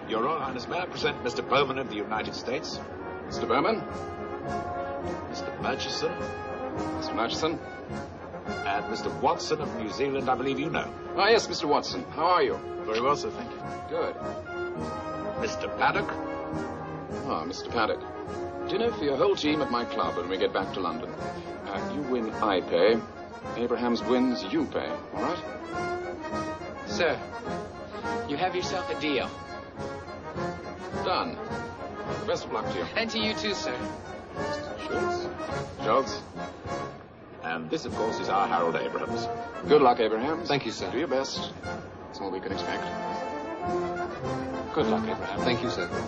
Your Royal Highness, may I present Mr. Bowman of the United States? Mr. Bowman? Mr. Murchison? Mr. Murchison? And Mr. Watson of New Zealand, I believe you know. Ah, yes, Mr. Watson. How are you? Very well, sir, thank you. Good. Mr. Paddock? Ah, Mr. Paddock. Dinner for your whole team at my club when we get back to London. You win, I pay. Abrahams wins, you pay. All right? Sir, you have yourself a deal. Done. Best of luck to you. And to you too, sir. Schultz. Schultz. And this, of course, is our Harold Abrahams. Good luck, Abrahams. Thank you, sir. Do your best. That's all we can expect. Good luck, Abraham. Thank you, sir.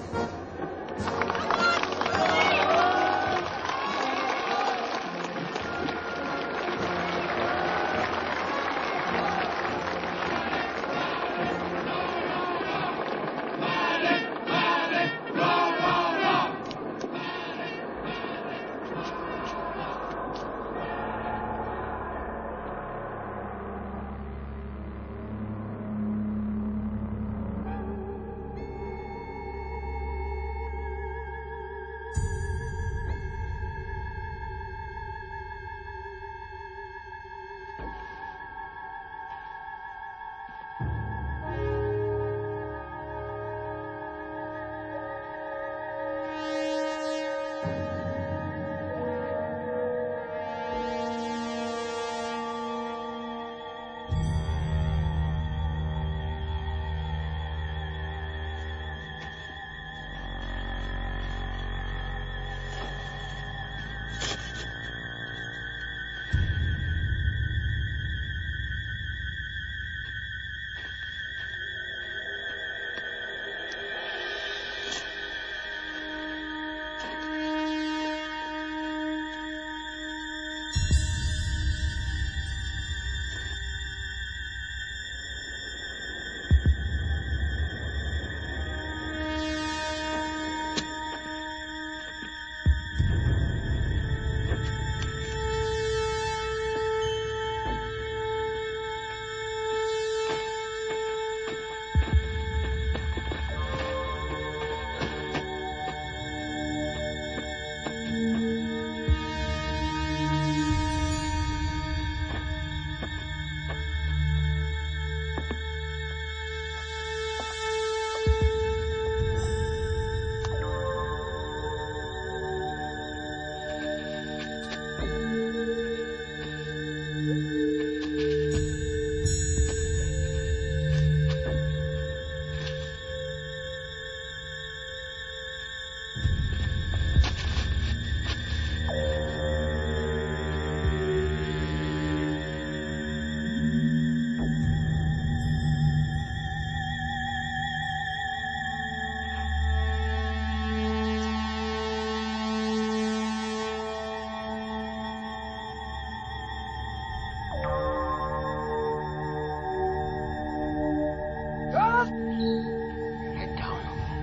Head down.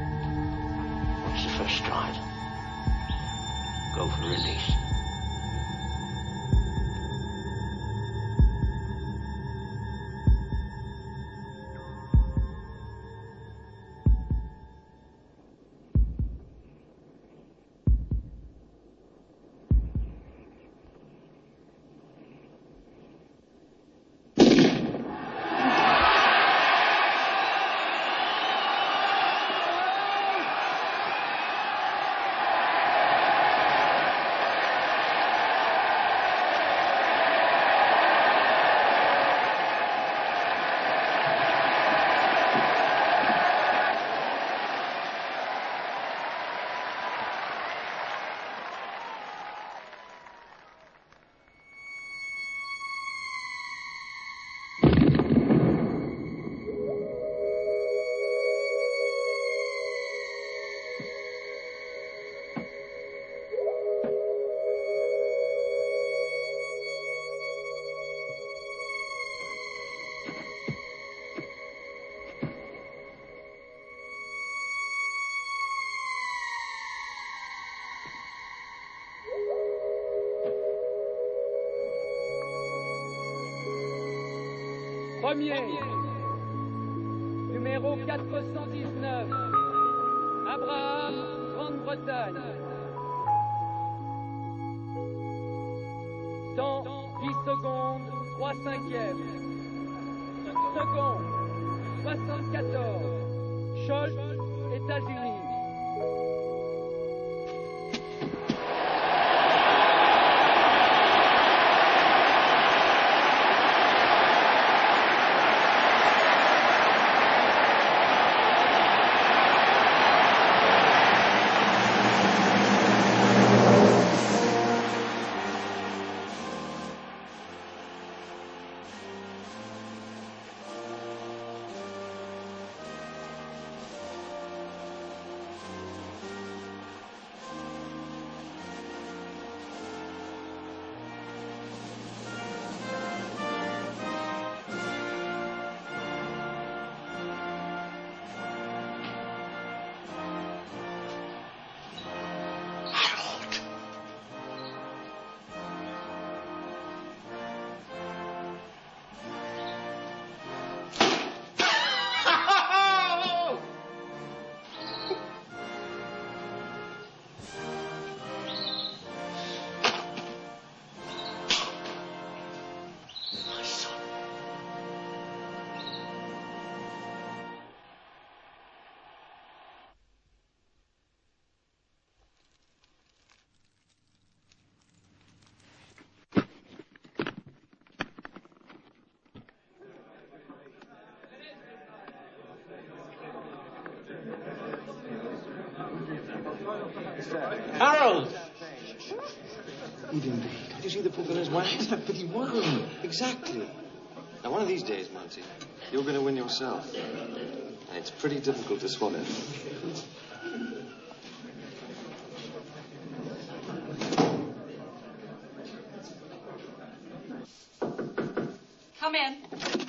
What's the first stride? Go for release. Premier, numéro 419, Bretagne. Temps 10 secondes, 3/5. Second 74. Scholz, États-Unis. Harold! He didn't beat. Did you see the poor fellow's wax? But he won. Exactly. Now, one of these days, Monty, you're going to win yourself. And it's pretty difficult to swallow. Come in.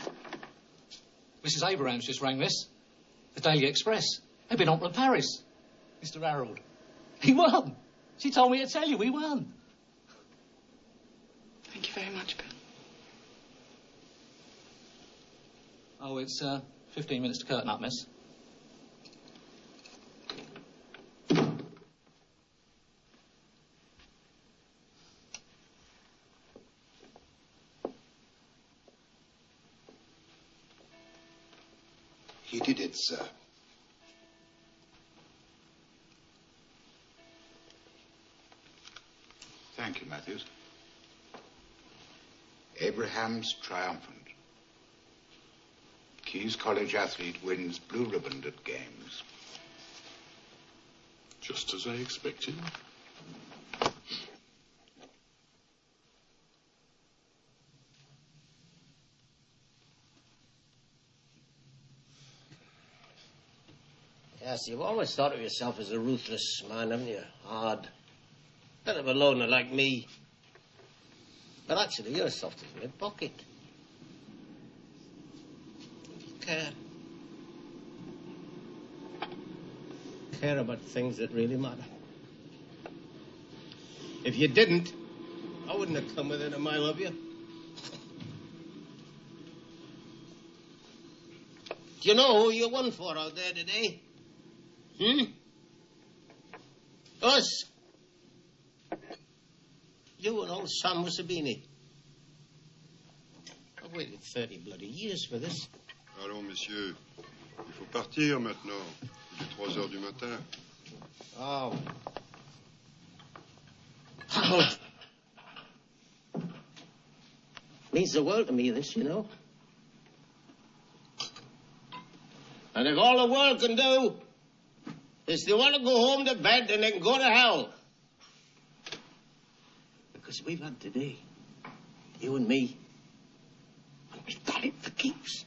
Mrs. Abrahams just rang this. The Daily Express. They've been on to Paris. Mr. Harold. He won. She told me to tell you he won. Thank you very much, Bill. Oh, it's 15 minutes to curtain up, miss. He did it, sir. Thank you, Matthews. Abrahams triumphant. Keyes College athlete wins blue ribbon at games. Just as I expected. Yes, you've always thought of yourself as a ruthless man, haven't you? Hard. Bit of a loner like me. But actually, you're soft as my pocket. You care. Care about things that really matter. If you didn't, I wouldn't have come within a mile of you. Do you know who you won for out there today? Us. You and old Sam Mussabini. I've waited 30 bloody years for this. Allons, messieurs. Il faut partir maintenant. Il est 3 heures du matin. Oh. Means the world to me, this, you know. And if all the world can do is they want to go home to bed, then they can go to hell. Because we've had today, you and me, and we've got it for keeps.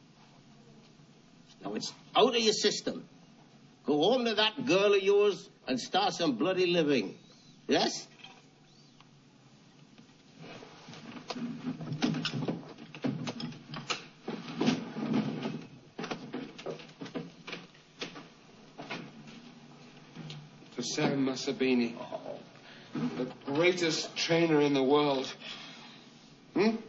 Now it's out of your system. Go home to that girl of yours and start some bloody living. Yes? For Sam Mussabini, the greatest trainer in the world.